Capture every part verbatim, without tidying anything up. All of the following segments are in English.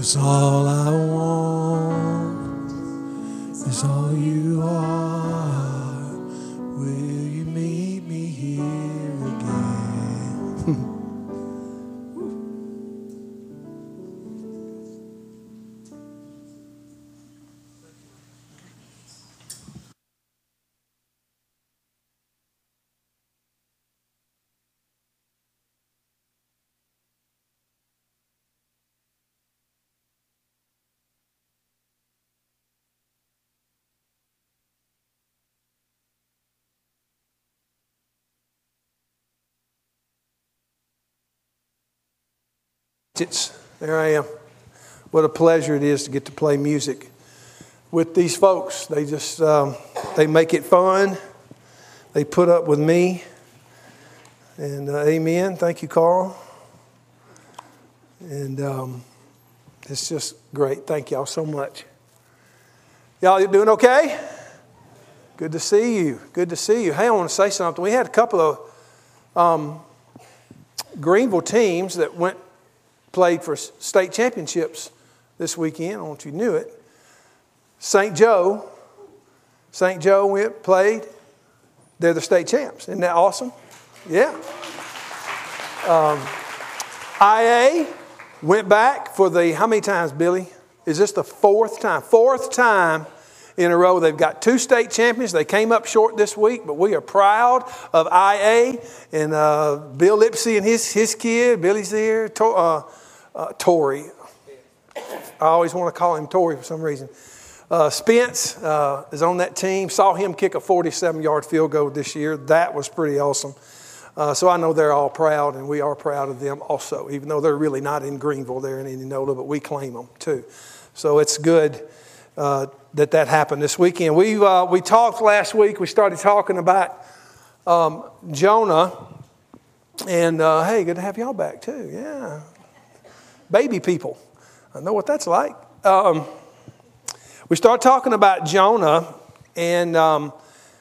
'Cause all I want is all you are. Will you meet me here again? It's, there I am. What a pleasure it is to get to play music with these folks. They just, um, they make it fun. They put up with me. And uh, amen. Thank you, Carl. And um, it's just great. Thank y'all so much. Y'all, you doing okay? Good to see you. Good to see you. Hey, I want to say something. We had a couple of um, Greenville teams that went played for state championships this weekend. I don't know if you knew it. Saint Joe. Saint Joe went, played. They're the state champs. Isn't that awesome? Yeah. Um, I A went back for the, how many times, Billy? Is this the fourth time? Fourth time in a row. They've got two state champions. They came up short this week, but we are proud of I A and uh, Bill Lipsy and his his kid. Billy's there. To, uh, uh, Tori. I always want to call him Tori for some reason. Uh, Spence uh, is on that team. Saw him kick a forty-seven-yard field goal this year. That was pretty awesome. Uh, so I know they're all proud, and we are proud of them also, even though they're really not in Greenville. They're in Indianola, but we claim them too. So it's good uh, that that happened this weekend. We uh, we talked last week. We started talking about um, Jonah. And uh, hey, good to have y'all back too. Yeah. Baby people. I know what that's like. Um, we started talking about Jonah and um,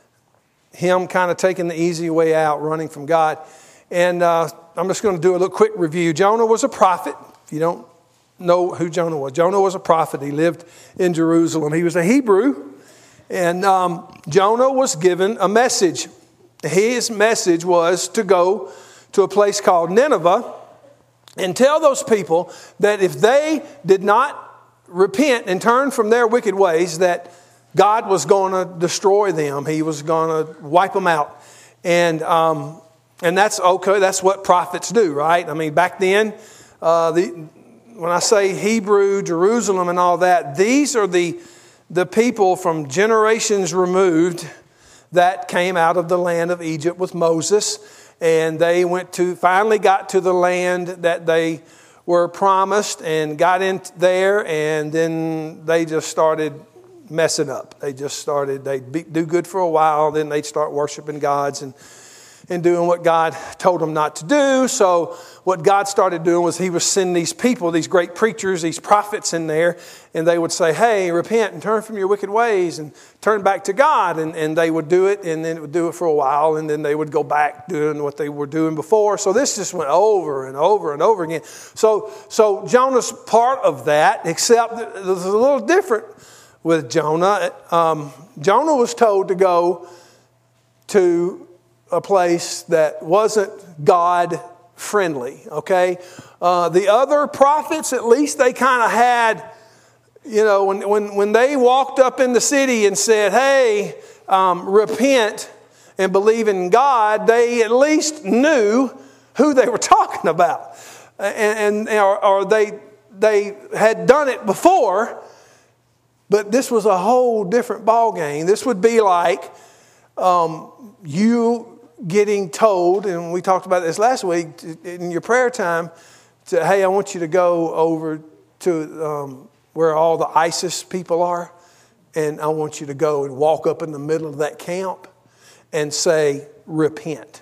him kind of taking the easy way out, running from God. And uh, I'm just going to do a little quick review. Jonah was a prophet. If you don't know who Jonah was, Jonah was a prophet. He lived in Jerusalem. He was a Hebrew. And um, Jonah was given a message. His message was to go to a place called Nineveh and tell those people that if they did not repent and turn from their wicked ways, that God was going to destroy them. He was going to wipe them out. And um, and that's okay. That's what prophets do, right? I mean, back then, uh, the, when I say Hebrew, Jerusalem and all that, these are the, the people from generations removed that came out of the land of Egypt with Moses. And they went to, finally got to the land that they were promised and got in there, and then they just started messing up. They just started, they'd be, do good for a while, then they'd start worshiping gods and, and doing what God told them not to do. So what God started doing was he was sending these people, these great preachers, these prophets in there, and they would say, hey, repent and turn from your wicked ways and turn back to God. And, and they would do it, and then it would do it for a while, and then they would go back doing what they were doing before. So this just went over and over and over again. So, so Jonah's part of that, except it was a little different with Jonah. Um, Jonah was told to go to a place that wasn't God friendly, okay? Uh, the other prophets, at least they kind of had, you know, when, when, when they walked up in the city and said, hey, um, repent and believe in God, they at least knew who they were talking about. And, and or, or they, they had done it before, but this was a whole different ballgame. This would be like um, you getting told, and we talked about this last week, in your prayer time, to, hey, I want you to go over to um, where all the ISIS people are, and I want you to go and walk up in the middle of that camp and say, repent.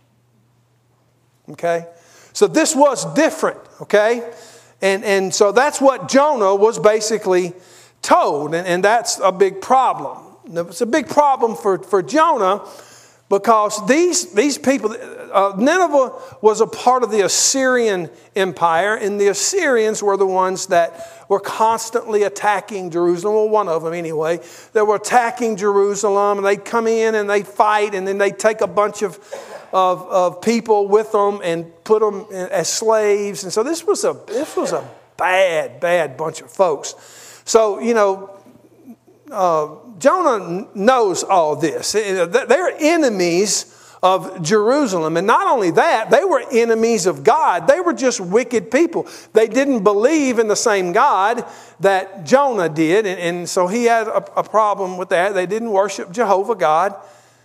Okay? So this was different, okay? And, and so that's what Jonah was basically told, and, and that's a big problem. It's a big problem for, for Jonah Because these, these people, uh, Nineveh was a part of the Assyrian Empire, and the Assyrians were the ones that were constantly attacking Jerusalem, well, one of them anyway. They were attacking Jerusalem, and they'd come in and they'd fight, and then they'd take a bunch of, of, of people with them and put them as slaves. And so this was a this was a bad, bad bunch of folks. So, you know, uh, Jonah knows all this. They're enemies of Jerusalem. And not only that, they were enemies of God. They were just wicked people. They didn't believe in the same God that Jonah did. And, and so he had a, a problem with that. They didn't worship Jehovah God.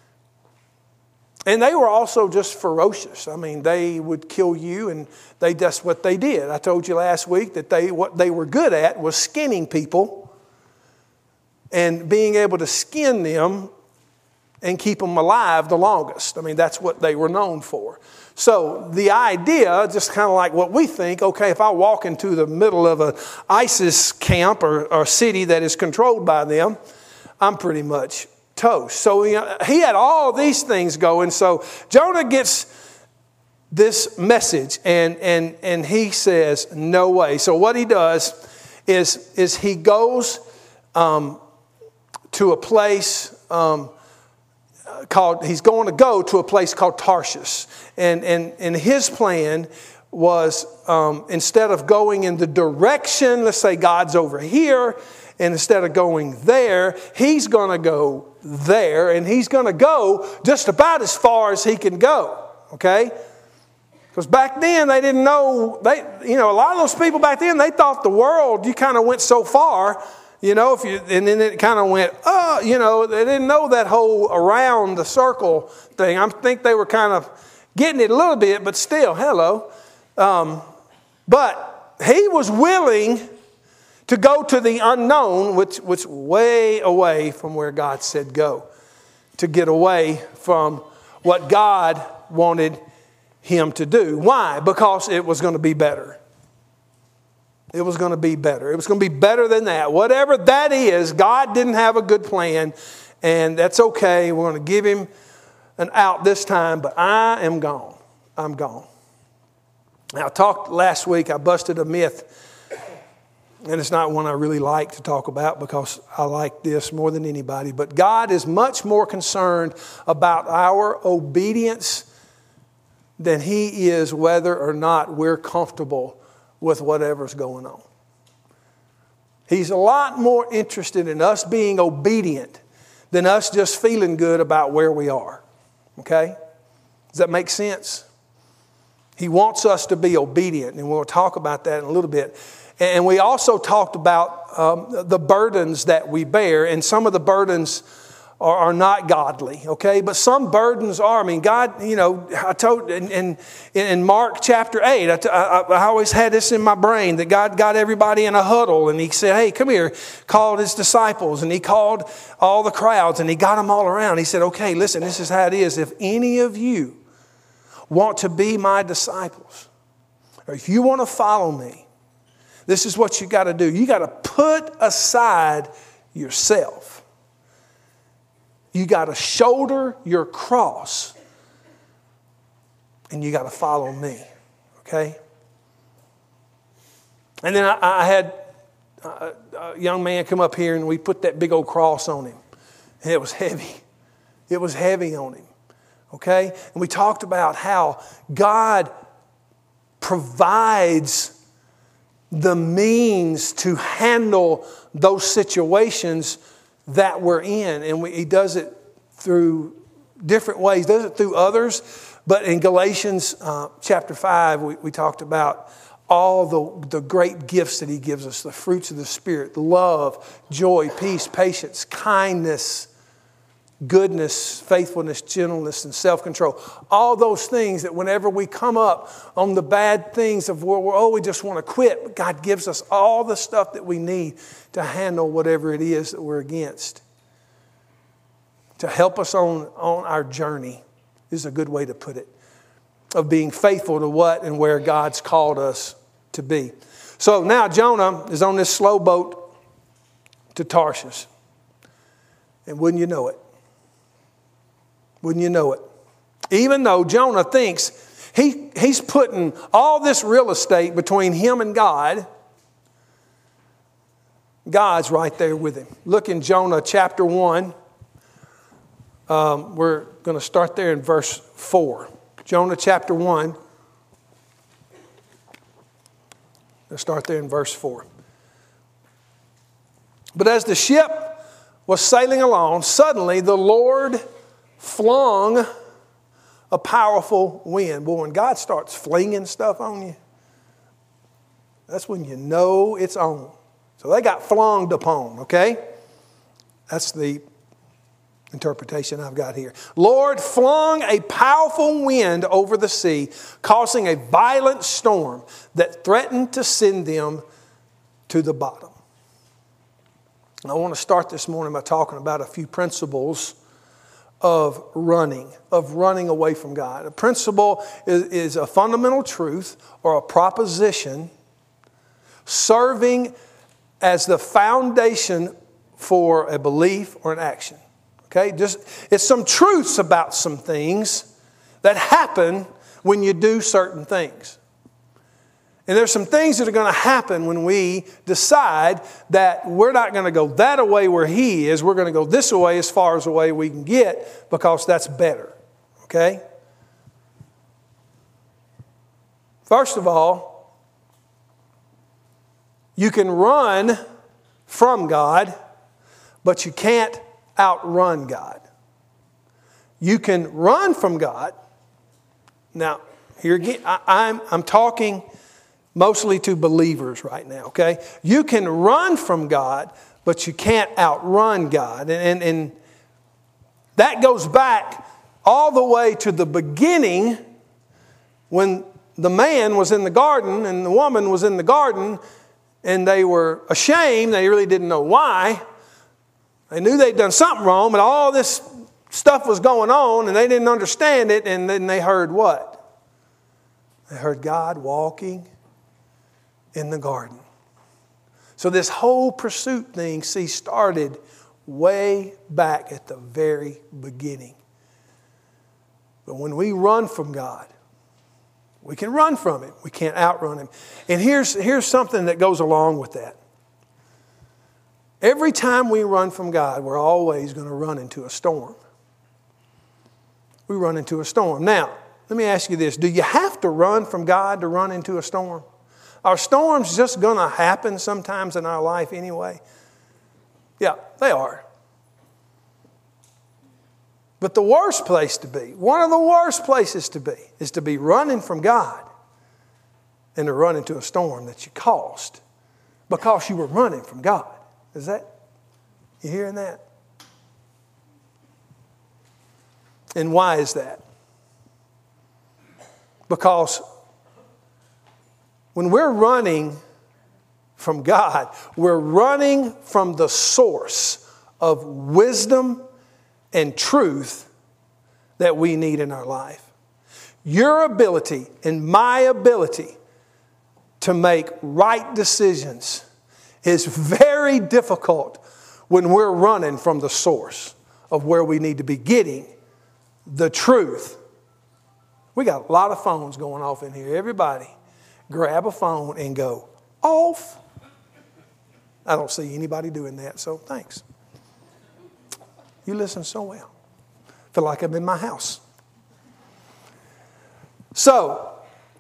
And they were also just ferocious. I mean, they would kill you, and they that's what they did. I told you last week that they what they were good at was skinning people and being able to skin them and keep them alive the longest. I mean, that's what they were known for. So the idea, just kind of like what we think, okay, if I walk into the middle of an ISIS camp or, or city that is controlled by them, I'm pretty much toast. So you know, he had all these things going. So Jonah gets this message, and, and, and he says, no way. So what he does is, is he goes um, to a place um, called, he's going to go to a place called Tarshish. And, and, and his plan was um, instead of going in the direction, let's say God's over here, and instead of going there, he's going to go there, and he's going to go just about as far as he can go, okay? Because back then, they didn't know, they, you know, a lot of those people back then, they thought the world, you kind of went so far, you know, if you, and then it kind of went, oh, you know, they didn't know that whole around the circle thing. I think they were kind of getting it a little bit, but still, hello. Um, but he was willing to go to the unknown, which was way away from where God said go, to get away from what God wanted him to do. Why? Because it was going to be better. It was going to be better. It was going to be better than that. Whatever that is, God didn't have a good plan, and that's okay. We're going to give him an out this time, but I am gone. I'm gone. Now, I talked last week, I busted a myth, and it's not one I really like to talk about because I like this more than anybody, but God is much more concerned about our obedience than he is whether or not we're comfortable with whatever's going on. He's a lot more interested in us being obedient than us just feeling good about where we are. Okay? Does that make sense? He wants us to be obedient, and we'll talk about that in a little bit. And we also talked about um, the burdens that we bear, and some of the burdens are, are not godly, okay? But some burdens are. I mean, God, you know, I told in, in, in Mark chapter eight, I, I, I always had this in my brain that God got everybody in a huddle, and he said, hey, come here, called his disciples, and he called all the crowds, and he got them all around. He said, okay, listen, this is how it is. If any of you want to be my disciples, or if you want to follow me, this is what you got to do. You got to put aside yourself. You got to shoulder your cross. And you got to follow me. Okay? And then I, I had a, a young man come up here, and we put that big old cross on him. And it was heavy. It was heavy on him. Okay? And we talked about how God provides the means to handle those situations that we're in. And we, he does it through different ways. He does it through others. But in Galatians uh, chapter five, we, we talked about all the, the great gifts that he gives us, the fruits of the Spirit, love, joy, peace, patience, kindness, goodness, faithfulness, gentleness, and self-control. All those things that whenever we come up on the bad things of where we're, oh, we just want to quit, God gives us all the stuff that we need to handle whatever it is that we're against. To help us on, on our journey is a good way to put it, of being faithful to what and where God's called us to be. So now Jonah is on this slow boat to Tarshish. And wouldn't you know it? Wouldn't you know it? Even though Jonah thinks he, he's putting all this real estate between him and God, God's right there with him. Look in Jonah chapter one. Um, we're going to start there in verse four. Jonah chapter one. Let's start there in verse four. But as the ship was sailing along, suddenly the Lord flung a powerful wind. Boy, when God starts flinging stuff on you, that's when you know it's on. So they got flung upon, okay? That's the interpretation I've got here. Lord flung a powerful wind over the sea, causing a violent storm that threatened to send them to the bottom. And I want to start this morning by talking about a few principles of running, of running away from God. A principle is, is a fundamental truth or a proposition serving as the foundation for a belief or an action. Okay, just it's some truths about some things that happen when you do certain things. And there's some things that are going to happen when we decide that we're not going to go that away where He is. We're going to go this way as far as away we can get because that's better. Okay? First of all, you can run from God, but you can't outrun God. You can run from God. Now, here again, I, I'm, I'm talking mostly to believers right now, okay? You can run from God, but you can't outrun God. And, and, and that goes back all the way to the beginning when the man was in the garden and the woman was in the garden and they were ashamed. They really didn't know why. They knew they'd done something wrong, but all this stuff was going on and they didn't understand it. And then they heard what? They heard God walking in the garden. So this whole pursuit thing, see, started way back at the very beginning. But when we run from God, we can run from Him. We can't outrun Him. And here's, here's something that goes along with that. Every time we run from God, we're always going to run into a storm. We run into a storm. Now, let me ask you this. Do you have to run from God to run into a storm? Are storms just going to happen sometimes in our life anyway? Yeah, they are. But the worst place to be, one of the worst places to be, is to be running from God and to run into a storm that you caused because you were running from God. Is that, you hearing that? And why is that? Because when we're running from God, we're running from the source of wisdom and truth that we need in our life. Your ability and my ability to make right decisions is very difficult when we're running from the source of where we need to be getting the truth. We got a lot of phones going off in here. Everybody grab a phone and go off. I don't see anybody doing that, so thanks. You listen so well. Feel like I'm in my house. So,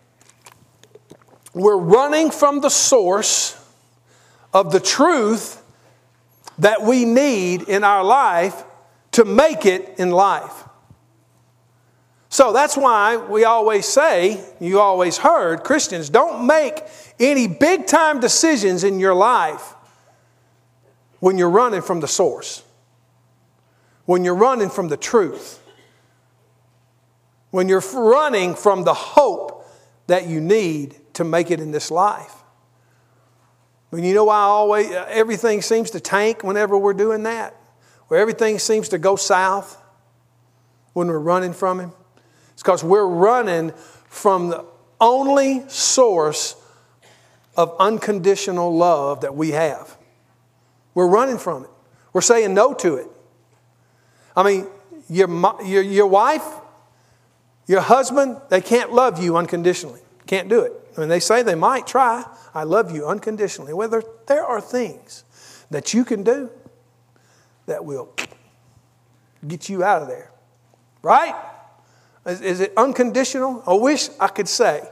we're running from the source of the truth that we need in our life to make it in life. So that's why we always say, you always heard, Christians, don't make any big time decisions in your life when you're running from the source. When you're running from the truth. When you're running from the hope that you need to make it in this life. But you know why always everything seems to tank whenever we're doing that? Where everything seems to go south when we're running from Him? It's because we're running from the only source of unconditional love that we have. We're running from it. We're saying no to it. I mean, your, your, your wife, your husband, they can't love you unconditionally. Can't do it. I mean, they say they might try. I love you unconditionally. Well, there, there are things that you can do that will get you out of there. Right? Is, is it unconditional? I wish I could say.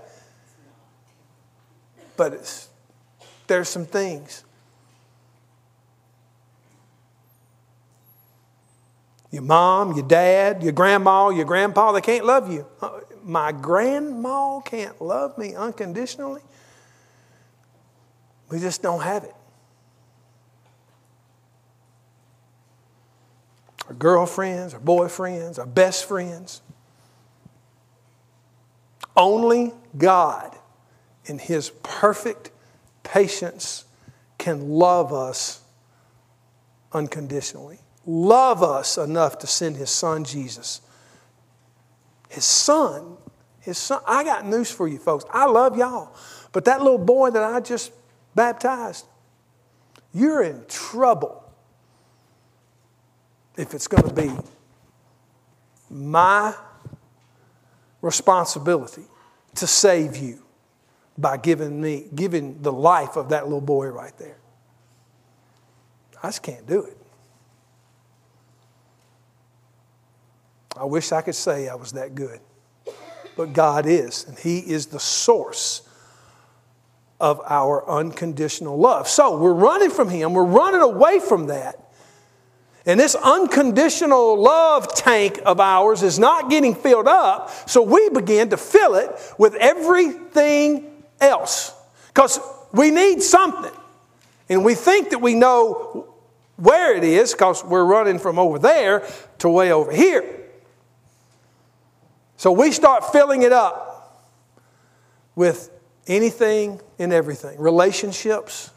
But it's, there's some things. Your mom, your dad, your grandma, your grandpa, they can't love you. My grandma can't love me unconditionally. We just don't have it. Our girlfriends, our boyfriends, our best friends. Only God in His perfect patience can love us unconditionally. Love us enough to send His Son, Jesus. His Son, His Son. I got news for you folks. I love y'all. But that little boy that I just baptized, you're in trouble if it's going to be my responsibility to save you by giving me, giving the life of that little boy right there. I just can't do it. I wish I could say I was that good. But God is, and He is the source of our unconditional love. So we're running from Him. We're running away from that. And this unconditional love tank of ours is not getting filled up. So we begin to fill it with everything else. Because we need something. And we think that we know where it is because we're running from over there to way over here. So we start filling it up with anything and everything. Relationships.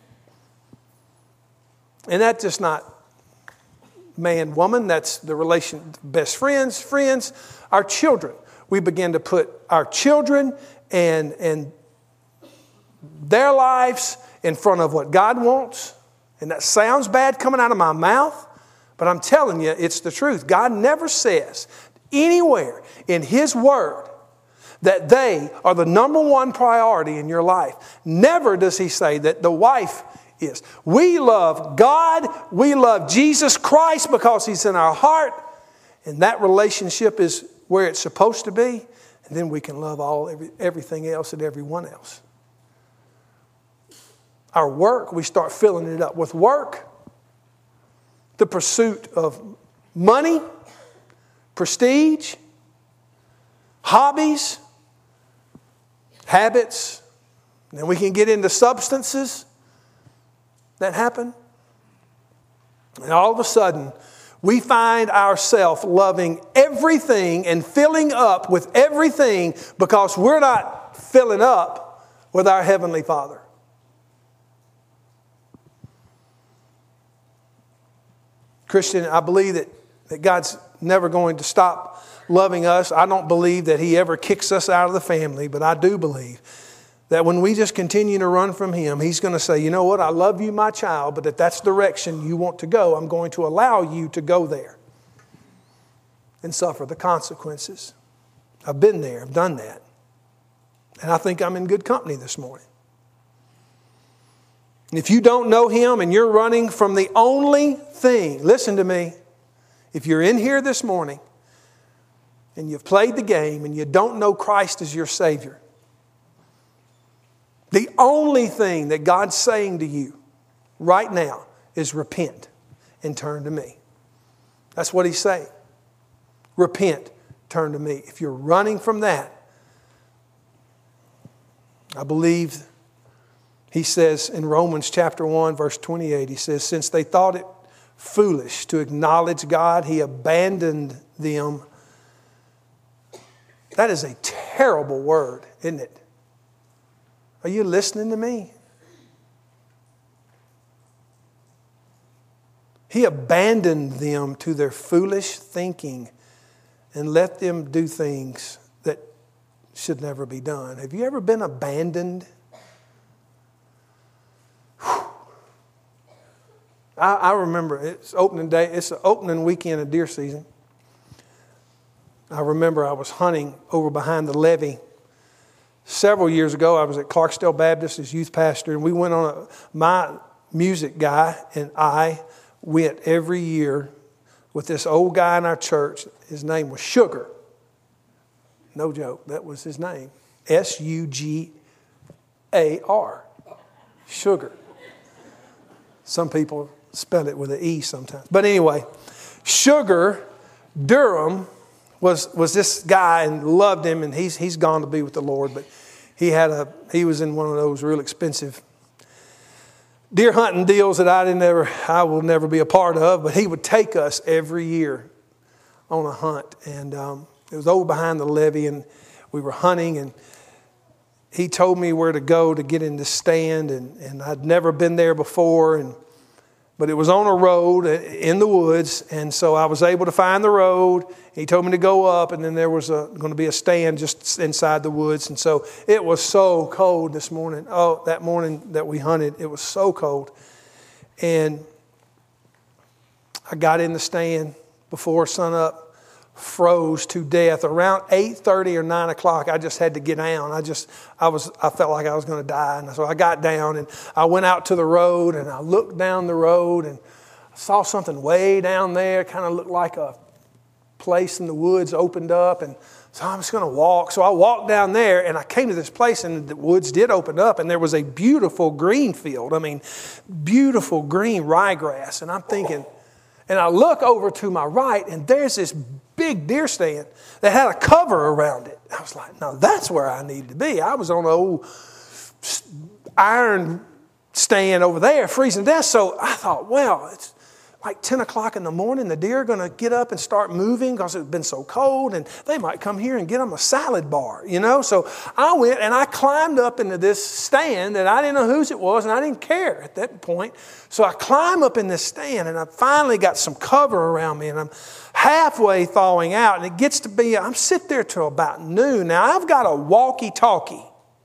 And that's just not man, woman. That's the relation, best friends, friends, our children. We begin to put our children and, and their lives in front of what God wants. And that sounds bad coming out of my mouth, but I'm telling you, it's the truth. God never says anywhere in His Word that they are the number one priority in your life. Never does He say that the wife is. We love God. We love Jesus Christ because He's in our heart. And that relationship is where it's supposed to be. And then we can love all every, everything else and everyone else. Our work, we start filling it up with work, the pursuit of money, prestige, hobbies, habits. And then we can get into substances that happen. And all of a sudden, we find ourselves loving everything and filling up with everything because we're not filling up with our Heavenly Father. Christian, I believe that, that God's never going to stop loving us. I don't believe that He ever kicks us out of the family, but I do believe that when we just continue to run from Him, He's going to say, you know what, I love you, my child, but if that's the direction you want to go, I'm going to allow you to go there and suffer the consequences. I've been there, I've done that. And I think I'm in good company this morning. And if you don't know Him and you're running from the only thing, listen to me, if you're in here this morning and you've played the game and you don't know Christ as your Savior, the only thing that God's saying to you right now is repent and turn to me. That's what He's saying. Repent, turn to me. If you're running from that, I believe He says in Romans chapter one, verse twenty-eight, He says, since they thought it foolish to acknowledge God, He abandoned them. That is a terrible word, isn't it? Are you listening to me? He abandoned them to their foolish thinking and let them do things that should never be done. Have you ever been abandoned? I, I remember it's opening day, it's the opening weekend of deer season. I remember I was hunting over behind the levee several years ago. I was at Clarksdale Baptist as youth pastor, and we went on a, my music guy and I went every year with this old guy in our church. His name was Sugar. No joke, that was his name. S U G A R. Sugar. Some people spell it with an E sometimes. But anyway, Sugar Durham was was this guy and loved him, and he's he's gone to be with the Lord. But he had a he was in one of those real expensive deer hunting deals that I didn't ever I will never be a part of. But he would take us every year on a hunt, and um, it was over behind the levee, and we were hunting, and he told me where to go to get in the stand, and, and I'd never been there before, and but it was on a road in the woods, and so I was able to find the road. He told me to go up, and then there was a, going to be a stand just inside the woods, and so it was so cold this morning. Oh, that morning that we hunted, it was so cold, and I got in the stand before sunup, froze to death. Around eight thirty or nine o'clock, I just had to get down. I just, I was, I felt like I was going to die. And so I got down and I went out to the road and I looked down the road and I saw something way down there. Kind of looked like a place in the woods opened up. And so I'm just going to walk. So I walked down there and I came to this place and the woods did open up and there was a beautiful green field. I mean, beautiful green ryegrass. And I'm thinking, and I look over to my right and there's this big deer stand that had a cover around it. I was like, no, that's where I needed to be. I was on an old iron stand over there, freezing to death. So I thought, well, it's like ten o'clock in the morning. The deer are going to get up and start moving because it's been so cold, and they might come here and get them a salad bar, you know. So I went and I climbed up into this stand that I didn't know whose it was, and I didn't care at that point. So I climb up in this stand, and I finally got some cover around me, and I'm halfway thawing out, and it gets to be, I'm sitting there till about noon. Now, I've got a walkie-talkie.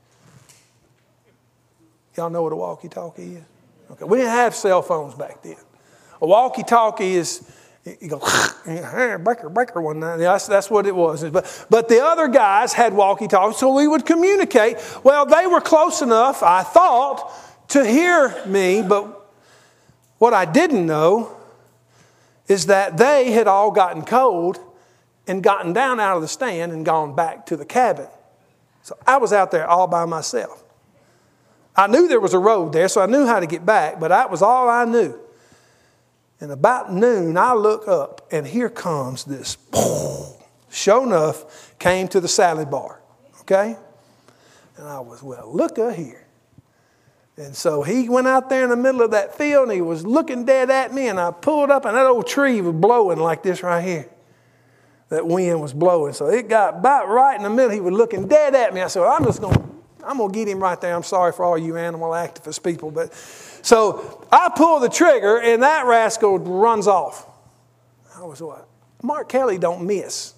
Y'all know what a walkie-talkie is? Okay, we didn't have cell phones back then. A walkie-talkie is, you go, hey, breaker, breaker one night. That's, that's what it was. But, but the other guys had walkie-talkies, so we would communicate. Well, they were close enough, I thought, to hear me, but what I didn't know is that they had all gotten cold and gotten down out of the stand and gone back to the cabin. So I was out there all by myself. I knew there was a road there, so I knew how to get back, but that was all I knew. And about noon, I look up, and here comes this. Sure enough, came to the salad bar, okay? And I was, well, look at here. And so he went out there in the middle of that field, and he was looking dead at me, and I pulled up, and that old tree was blowing like this right here. That wind was blowing. So it got about right in the middle. He was looking dead at me. I said, well, I'm just going to, I'm going to get him right there. I'm sorry for all you animal activist people, but... So I pull the trigger, and that rascal runs off. I was what? Mark Kelly don't miss.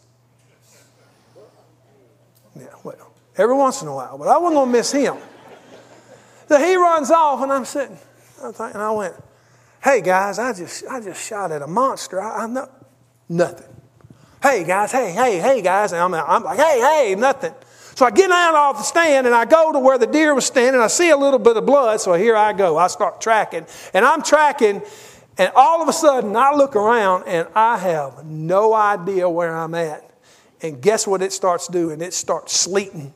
Yeah, well, every once in a while, but I wasn't going to miss him. So he runs off, and I'm sitting, and I went, hey, guys, I just I just shot at a monster. I, I'm not, nothing. Hey, guys, hey, hey, hey, guys. And I'm, I'm like, hey, hey, nothing. So I get down off the stand and I go to where the deer was standing. I see a little bit of blood, so here I go. I start tracking, and I'm tracking, and all of a sudden I look around and I have no idea where I'm at. And guess what it starts doing? It starts sleeting.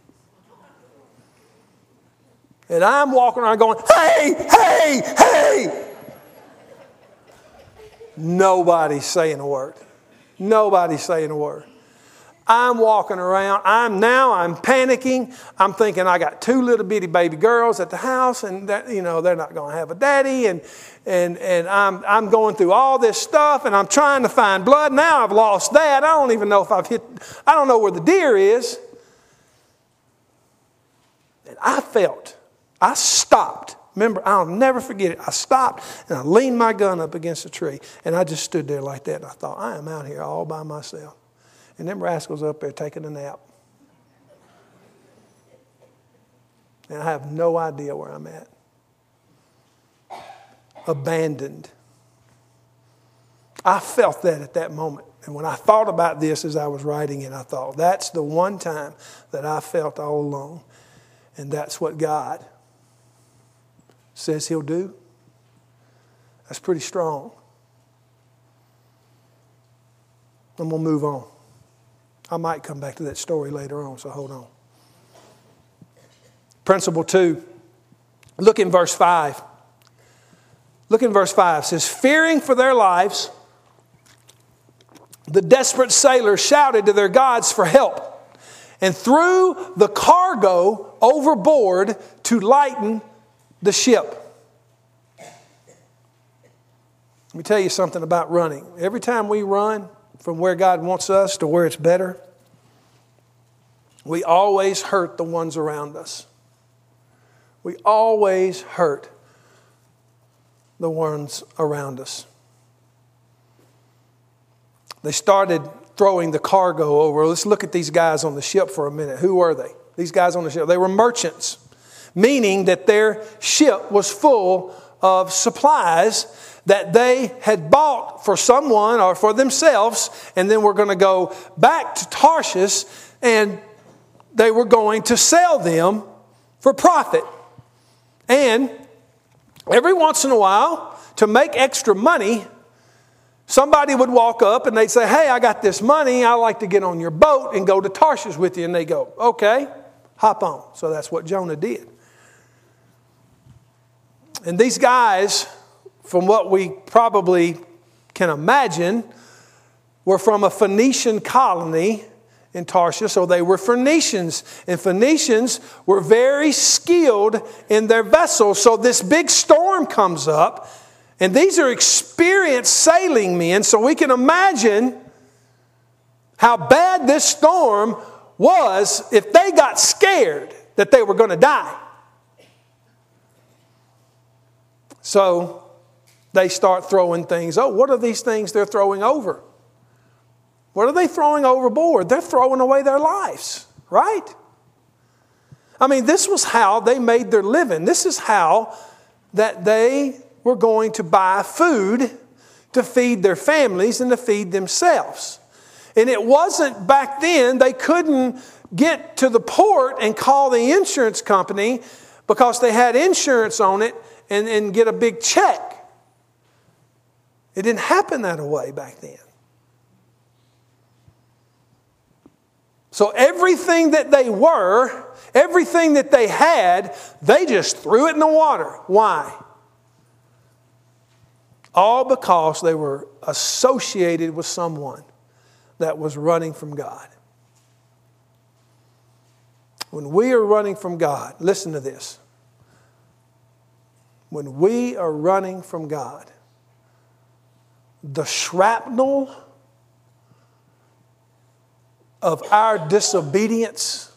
And I'm walking around going, hey, hey, hey. Nobody's saying a word. Nobody's saying a word. I'm walking around. I'm now I'm panicking. I'm thinking I got two little bitty baby girls at the house, and that, you know, they're not going to have a daddy. And and and I'm I'm going through all this stuff, and I'm trying to find blood. Now I've lost that. I don't even know if I've hit. I don't know where the deer is. And I felt. I stopped. Remember, I'll never forget it. I stopped and I leaned my gun up against a tree, and I just stood there like that. And I thought, I am out here all by myself. And them rascals up there taking a nap. And I have no idea where I'm at. Abandoned. I felt that at that moment. And when I thought about this as I was writing it, I thought, that's the one time that I felt all alone. And that's what God says He'll do. That's pretty strong. I'm going to move on. I might come back to that story later on, so hold on. Principle two. Look in verse five. Look in verse five. It says, fearing for their lives, the desperate sailors shouted to their gods for help and threw the cargo overboard to lighten the ship. Let me tell you something about running. Every time we run from where God wants us to where it's better, we always hurt the ones around us. We always hurt the ones around us. They started throwing the cargo over. Let's look at these guys on the ship for a minute. Who were they? These guys on the ship. They were merchants, meaning that their ship was full of supplies that they had bought for someone or for themselves, and then were going to go back to Tarshish, and they were going to sell them for profit. And every once in a while, to make extra money, somebody would walk up and they'd say, hey, I got this money. I'd like to get on your boat and go to Tarshish with you. And they go, okay, hop on. So that's what Jonah did. And these guys, from what we probably can imagine, were from a Phoenician colony in Tarshish, so they were Phoenicians. And Phoenicians were very skilled in their vessels. So this big storm comes up, and these are experienced sailing men, so we can imagine how bad this storm was if they got scared that they were going to die. So they start throwing things. Oh, what are these things they're throwing over? What are they throwing overboard? They're throwing away their lives, right? I mean, this was how they made their living. This is how that they were going to buy food to feed their families and to feed themselves. And it wasn't back then, they couldn't get to the port and call the insurance company because they had insurance on it and, and get a big check. It didn't happen that way back then. So everything that they were, everything that they had, they just threw it in the water. Why? All because they were associated with someone that was running from God. When we are running from God, listen to this. When we are running from God, the shrapnel of our disobedience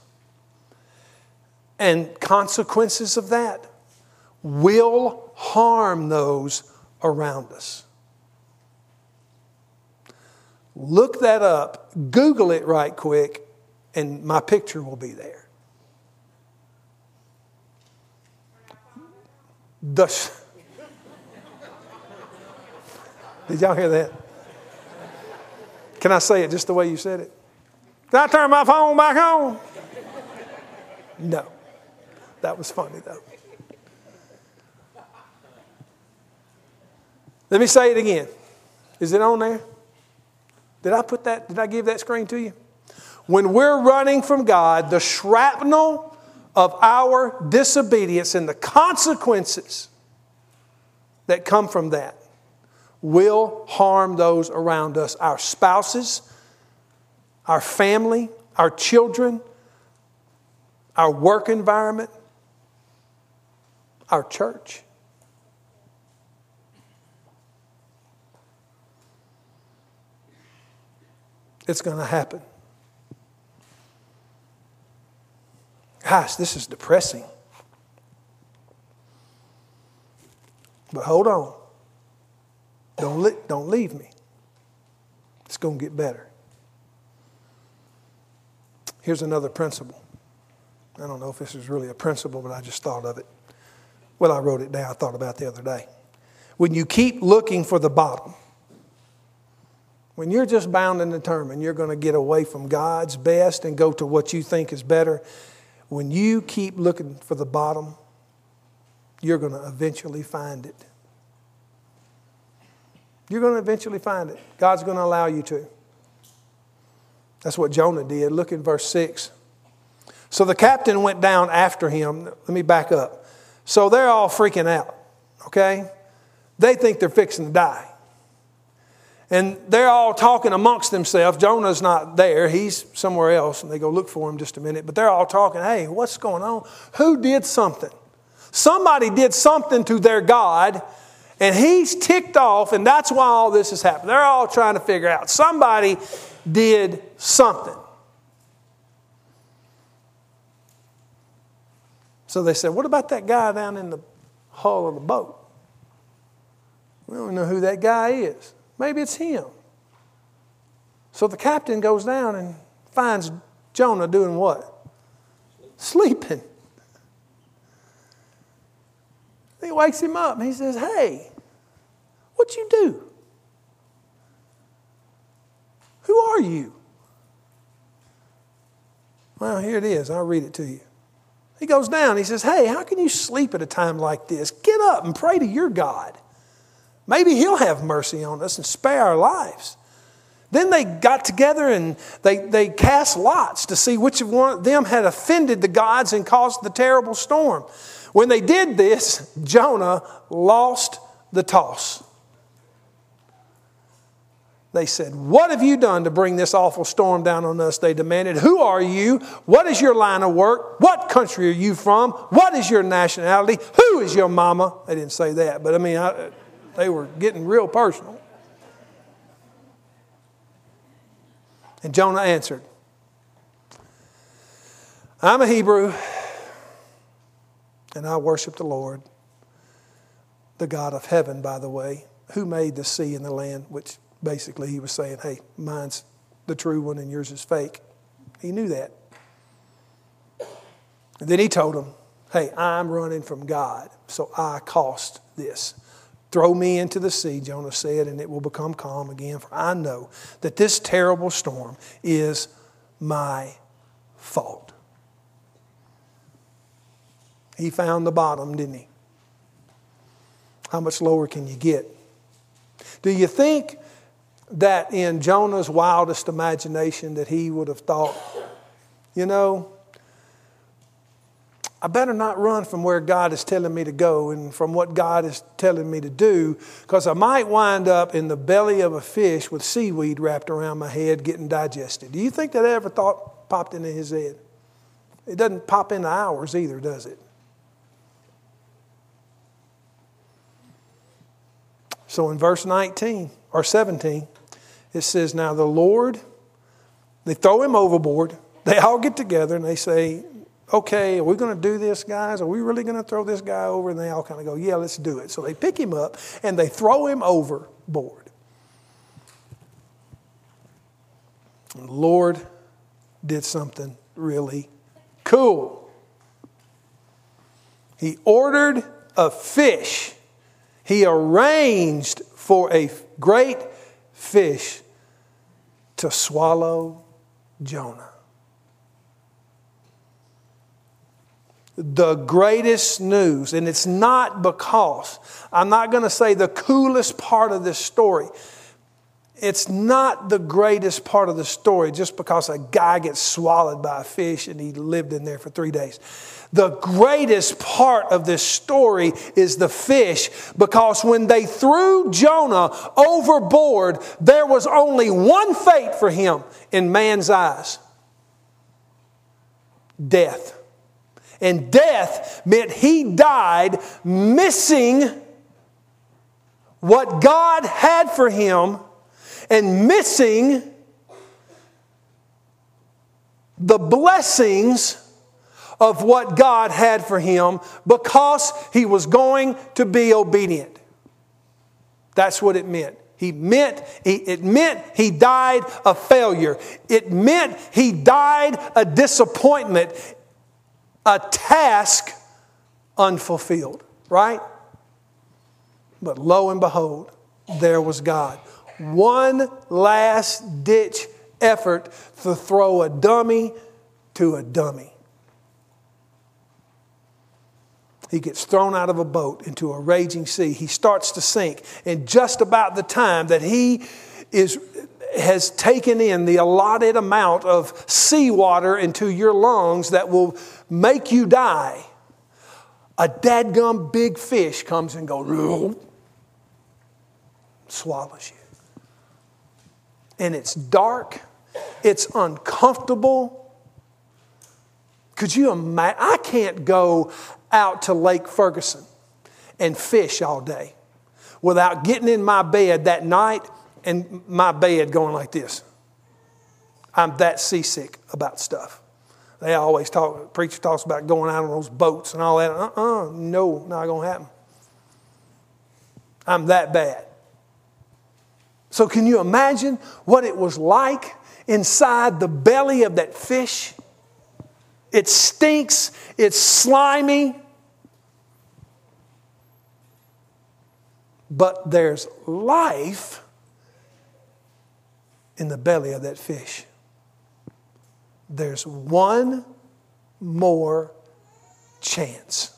and consequences of that will harm those around us. Look that up, Google it right quick, and my picture will be there. The sh- Did y'all hear that? Can I say it just the way you said it? Did I turn my phone back on? No. That was funny, though. Let me say it again. Is it on there? Did I put that? Did I give that screen to you? When we're running from God, the shrapnel of our disobedience and the consequences that come from that will harm those around us, our spouses, our family, our children, our work environment, our church. It's going to happen. Gosh, this is depressing. But hold on. Don't, li- don't leave me. It's going to get better. Here's another principle. I don't know if this is really a principle, but I just thought of it. Well, I wrote it down. I thought about it the other day. When you keep looking for the bottom, When you're just bound and determined, you're going to get away from God's best and go to what you think is better. When you keep looking for the bottom, you're going to eventually find it. You're going to eventually find it. God's going to allow you to. That's what Jonah did. Look in verse six. So the captain went down after him. Let me back up. So they're all freaking out, okay? They think they're fixing to die. And they're all talking amongst themselves. Jonah's not there. He's somewhere else. And they go look for him just a minute. But they're all talking, hey, what's going on? Who did something? Somebody did something to their God. And he's ticked off. And that's why all this has happened. They're all trying to figure out. Somebody did something. So they said, what about that guy down in the hull of the boat? We don't know who that guy is. Maybe it's him. So the captain goes down and finds Jonah doing what? Sleeping. He wakes him up and he says, hey, what'd you do? Who are you? Well, here it is. I'll read it to you. He goes down. He says, hey, how can you sleep at a time like this? Get up and pray to your God. Maybe he'll have mercy on us and spare our lives. Then they got together and they, they cast lots to see which of one of them had offended the gods and caused the terrible storm. When they did this, Jonah lost the toss. They said, what have you done to bring this awful storm down on us? They demanded. Who are you? What is your line of work? What country are you from? What is your nationality? Who is your mama? They didn't say that, but I mean, I, they were getting real personal. And Jonah answered, I'm a Hebrew, and I worship the Lord, the God of heaven, by the way, who made the sea and the land, which basically he was saying, hey, mine's the true one and yours is fake. He knew that. And then he told him, hey, I'm running from God, so I caused this. Throw me into the sea, Jonah said, and it will become calm again, for I know that this terrible storm is my fault. He found the bottom, didn't he? How much lower can you get? Do you think that in Jonah's wildest imagination that he would have thought, you know, I better not run from where God is telling me to go and from what God is telling me to do, because I might wind up in the belly of a fish with seaweed wrapped around my head getting digested. Do you think that ever thought popped into his head? It doesn't pop into ours either, does it? So in verse nineteen or seventeen, it says, now the Lord, they throw him overboard. They all get together and they say, okay, are we going to do this, guys? Are we really going to throw this guy over? And they all kind of go, yeah, let's do it. So they pick him up and they throw him overboard. And the Lord did something really cool. He ordered a fish. He arranged for a great fish to swallow Jonah. The greatest news, and it's not because, I'm not going to say the coolest part of this story. It's not the greatest part of the story just because a guy gets swallowed by a fish and he lived in there for three days. The greatest part of this story is the fish, because when they threw Jonah overboard, there was only one fate for him in man's eyes: death. And death meant he died missing what God had for him and missing the blessings of what God had for him because he was going to be obedient. That's what it meant. He meant, it meant he died a failure. It meant he died a disappointment. A task unfulfilled, right? But lo and behold, there was God. one last ditch effort to throw a dummy to a dummy. He gets thrown out of a boat into a raging sea. He starts to sink. And just about the time that he is has taken in the allotted amount of seawater into your lungs that will make you die, a dadgum big fish comes and goes, swallows you. And it's dark. It's uncomfortable. Could you imagine? I can't go out to Lake Ferguson and fish all day without getting in my bed that night and my bed going like this. I'm that seasick about stuff. They always talk, preacher talks about going out on those boats and all that. Uh-uh, no, not going to happen. I'm that bad. So can you imagine what it was like inside the belly of that fish? It stinks. It's slimy. But there's life in the belly of that fish. There's one more chance.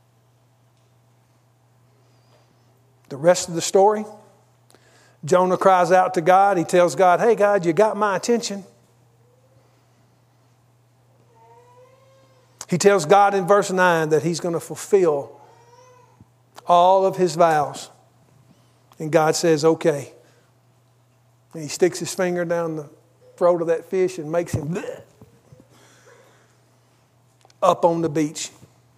The rest of the story, Jonah cries out to God. He tells God, hey, God, you got my attention. He tells God in verse nine that he's going to fulfill all of his vows. And God says, okay. And he sticks his finger down the throat of that fish and makes him bleh, up on the beach.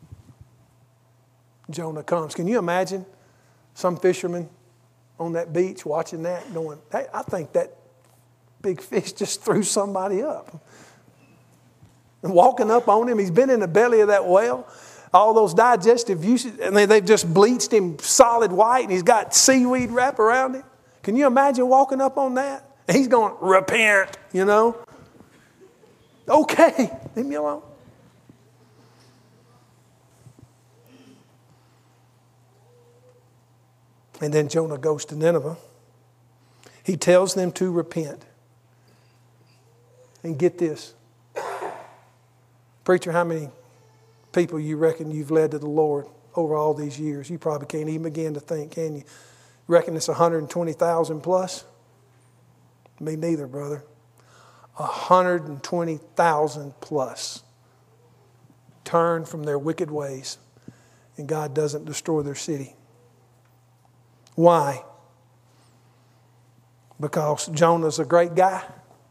Jonah comes. Can you imagine some fisherman on that beach watching that going, hey, I think that big fish just threw somebody up. And walking up on him, he's been in the belly of that whale. All those digestive uses, and they've just bleached him solid white, and he's got seaweed wrapped around him. Can you imagine walking up on that? And he's going, repent, you know. Okay, leave me alone. And then Jonah goes to Nineveh. He tells them to repent. And get this. Preacher, how many people you reckon you've led to the Lord over all these years? You probably can't even begin to think, can you? Reckon it's one hundred twenty thousand plus? Me neither, brother. one hundred twenty thousand plus turn from their wicked ways, and God doesn't destroy their city. Why? Because Jonah's a great guy?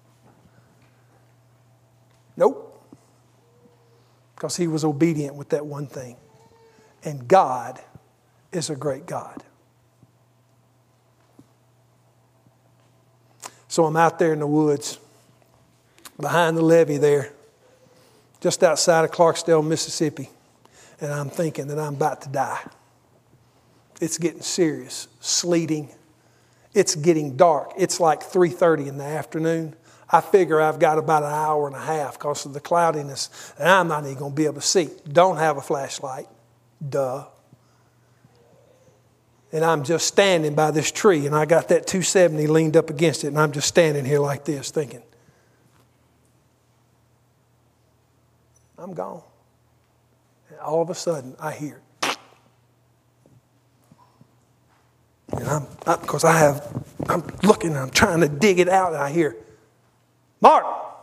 Nope. Because he was obedient with that one thing. And God is a great God. So I'm out there in the woods, behind the levee there, just outside of Clarksdale, Mississippi. And I'm thinking that I'm about to die. It's getting serious, sleeting. It's getting dark. It's like three thirty in the afternoon. I figure I've got about an hour and a half because of the cloudiness, and I'm not even going to be able to see. Don't have a flashlight. Duh. And I'm just standing by this tree, and I got that two seventy leaned up against it, and I'm just standing here like this thinking, I'm gone. And all of a sudden, I hear, and I'm, because I have, I'm looking, I'm trying to dig it out, and I hear, Mark.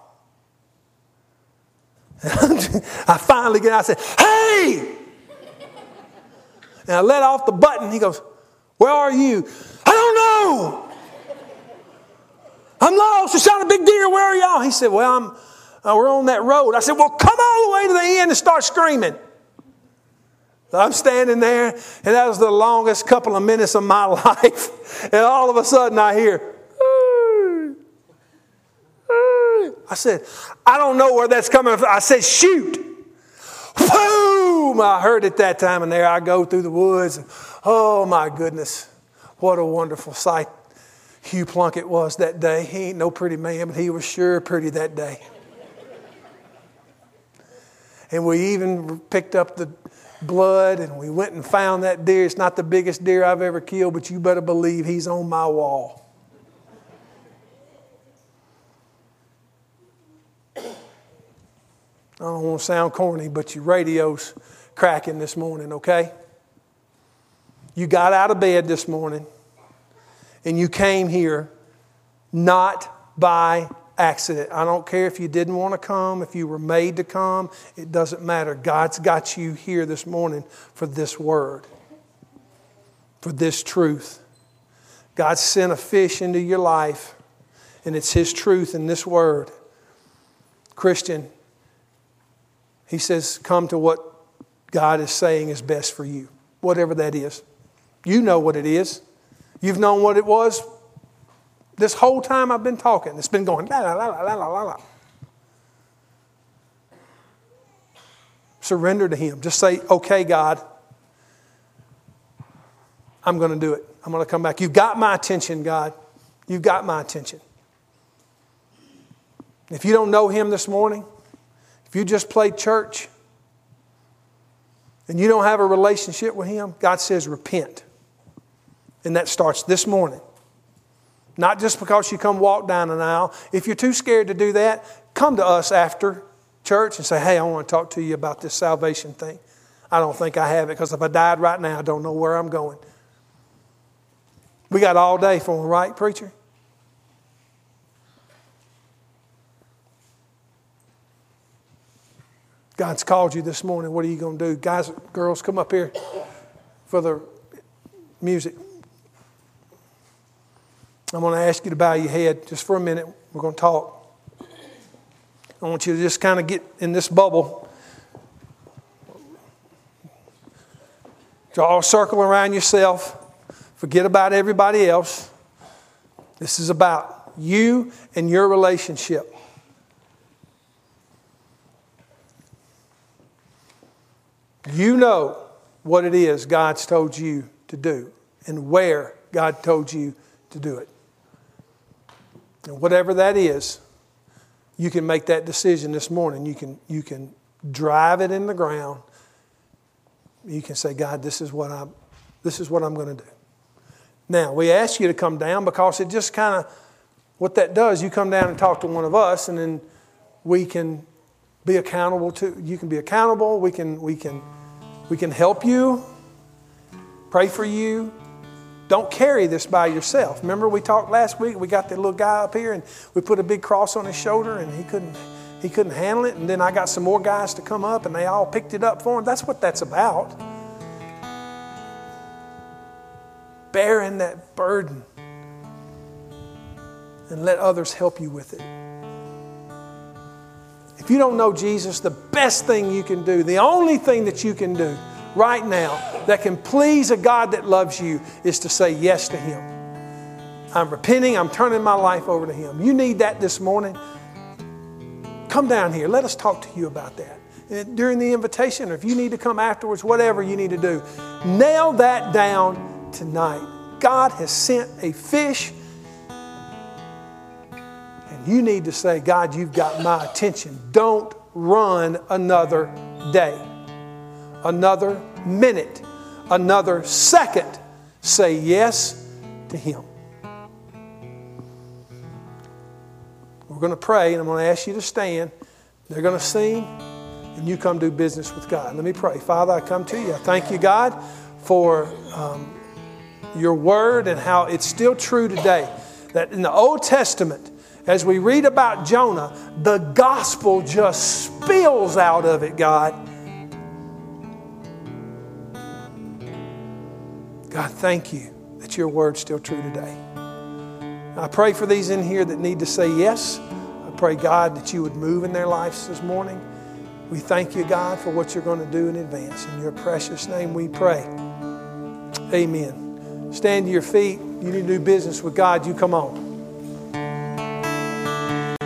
I finally get out, I said, hey! And I let off the button. He goes, where are you? I don't know. I'm lost. I shot a big deer. Where are y'all? He said, well, I'm, uh, we're on that road. I said, well, come all the way to the end and start screaming. So I'm standing there, and that was the longest couple of minutes of my life. And all of a sudden I hear, I said, I don't know where that's coming from. I said, shoot. Boom! I heard it that time, and there I go through the woods. Oh, my goodness. What a wonderful sight Hugh Plunkett was that day. He ain't no pretty man, but he was sure pretty that day. And we even picked up the blood, and we went and found that deer. It's not the biggest deer I've ever killed, but you better believe he's on my wall. I don't want to sound corny, but your radio's cracking this morning, okay? You got out of bed this morning and you came here not by accident. I don't care if you didn't want to come, if you were made to come. It doesn't matter. God's got you here this morning for this word, for this truth. God sent a fish into your life, and it's His truth in this word. Christian, He says, come to what God is saying is best for you, whatever that is. You know what it is. You've known what it was this whole time I've been talking. It's been going la la la la la la la. Surrender to Him. Just say, okay, God, I'm going to do it. I'm going to come back. You've got my attention, God. You've got my attention. If you don't know Him this morning, if you just played church and you don't have a relationship with Him, God says repent. And that starts this morning. Not just because you come walk down an aisle. If you're too scared to do that, come to us after church and say, hey, I want to talk to you about this salvation thing. I don't think I have it, because if I died right now, I don't know where I'm going. We got all day for them, right, preacher? God's called you this morning. What are you going to do? Guys, girls, come up here for the music. I'm going to ask you to bow your head just for a minute. We're going to talk. I want you to just kind of get in this bubble. Draw a circle around yourself. Forget about everybody else. This is about you and your relationship. You know what it is God's told you to do and where God told you to do it. And whatever that is, you can make that decision this morning. You can, you can drive it in the ground. You can say, God, this is what I'm, this is what I'm going to do. Now, we ask you to come down because it just kind of, what that does, you come down and talk to one of us, and then we can be accountable to, you can be accountable, we can, we can, we can help you, pray for you. Don't carry this by yourself. Remember we talked last week, we got that little guy up here and we put a big cross on his shoulder and he couldn't, he couldn't handle it. And then I got some more guys to come up and they all picked it up for him. That's what that's about. Bearing that burden and let others help you with it. If you don't know Jesus, the best thing you can do, the only thing that you can do right now that can please a God that loves you is to say yes to Him. I'm repenting. I'm turning my life over to Him. You need that this morning. Come down here. Let us talk to you about that. And during the invitation, or if you need to come afterwards, whatever you need to do, nail that down tonight. God has sent a fish, and you need to say, God, you've got my attention. Don't run another day, another minute, another second. Say yes to Him. We're going to pray, and I'm going to ask you to stand. They're going to sing, and you come do business with God. Let me pray. Father, I come to you. I thank you, God, for um, your word and how it's still true today. That in the Old Testament, as we read about Jonah, the gospel just spills out of it, God. God, thank you that your word's still true today. I pray for these in here that need to say yes. I pray, God, that you would move in their lives this morning. We thank you, God, for what you're going to do in advance. In your precious name we pray. Amen. Stand to your feet. You need to do business with God. You come on.